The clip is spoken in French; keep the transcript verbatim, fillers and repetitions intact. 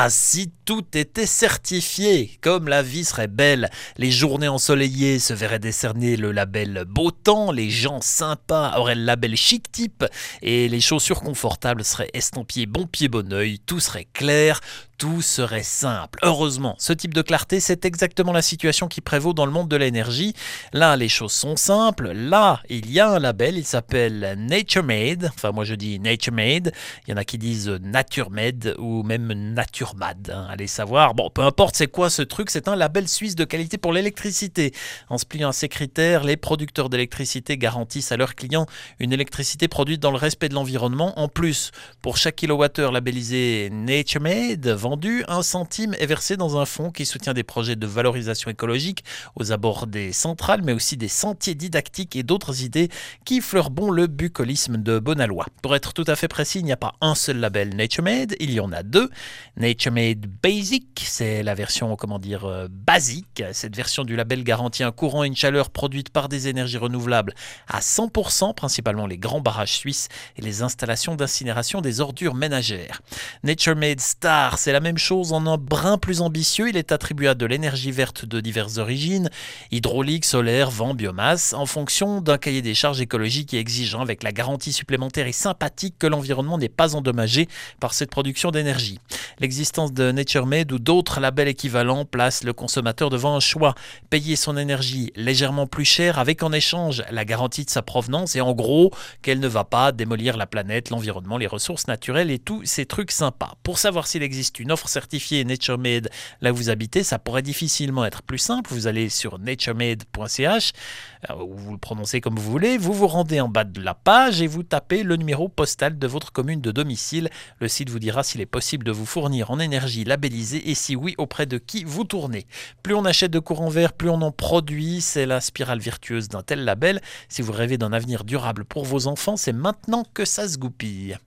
Ah, si tout était certifié, comme la vie serait belle, les journées ensoleillées se verraient décerner le label beau temps, les gens sympas auraient le label chic type et les chaussures confortables seraient estampillées bon pied bon oeil, tout serait clair, tout serait simple. Heureusement, ce type de clarté, c'est exactement la situation qui prévaut dans le monde de l'énergie. Là, les choses sont simples. Là, il y a un label, il s'appelle Nature Made. Enfin, moi je dis Nature Made. Il y en a qui disent Nature Made ou même Nature Mad. Hein. Allez savoir. Bon, peu importe c'est quoi ce truc, c'est un label suisse de qualité pour l'électricité. En se pliant à ces critères, les producteurs d'électricité garantissent à leurs clients une électricité produite dans le respect de l'environnement. En plus, pour chaque kilowattheure labellisé Nature Made, vendu, un centime est versé dans un fonds qui soutient des projets de valorisation écologique aux abords des centrales, mais aussi des sentiers didactiques et d'autres idées qui fleurent le bucolisme de Bonalois. Pour être tout à fait précis, il n'y a pas un seul label Nature Made, il y en a deux. Nature Made Basic, c'est la version, comment dire, euh, basique. Cette version du label garantit un courant et une chaleur produite par des énergies renouvelables à cent pour cent, principalement les grands barrages suisses et les installations d'incinération des ordures ménagères. Nature Made Star, c'est la même chose en un brin plus ambitieux. Il est attribué à de l'énergie verte de diverses origines, hydraulique, solaire, vent, biomasse, en fonction d'un cahier des charges écologique et exigeant, avec la garantie supplémentaire et sympathique que l'environnement n'est pas endommagé par cette production d'énergie. L'existence de Nature Made ou d'autres labels équivalents place le consommateur devant un choix: payer son énergie légèrement plus cher avec en échange la garantie de sa provenance et en gros qu'elle ne va pas démolir la planète, l'environnement, les ressources naturelles et tous ces trucs sympas. Pour savoir s'il existe une offre certifiée Nature Made là où vous habitez, ça pourrait difficilement être plus simple. Vous allez sur naturemade point c h, ou vous le prononcez comme vous voulez, vous vous rendez en bas de la page et vous tapez le numéro postal de votre commune de domicile. Le site vous dira s'il est possible de vous fournir en énergie labellisée et si oui, auprès de qui vous tournez. Plus on achète de courant vert, plus on en produit. C'est la spirale virtueuse d'un tel label. Si vous rêvez d'un avenir durable pour vos enfants, c'est maintenant que ça se goupille.